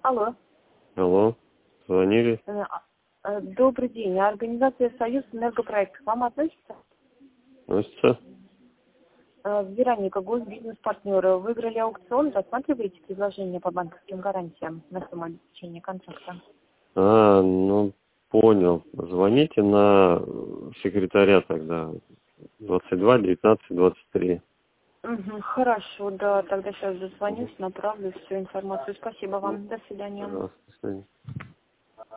Алло. Алло, звонили? Добрый день. Организация «Союз Энергопроект» к вам относится? Относится? Вероника, госбизнес-партнеры. Выиграли аукцион. Рассматриваете предложение по банковским гарантиям на сумму обеспечения контракта? Ну, понял. Звоните на секретаря тогда. 22 19 23. Угу, хорошо, да. Тогда сейчас зазвонюсь, направлю всю информацию. Спасибо вам. До свидания. Пожалуйста, до свидания.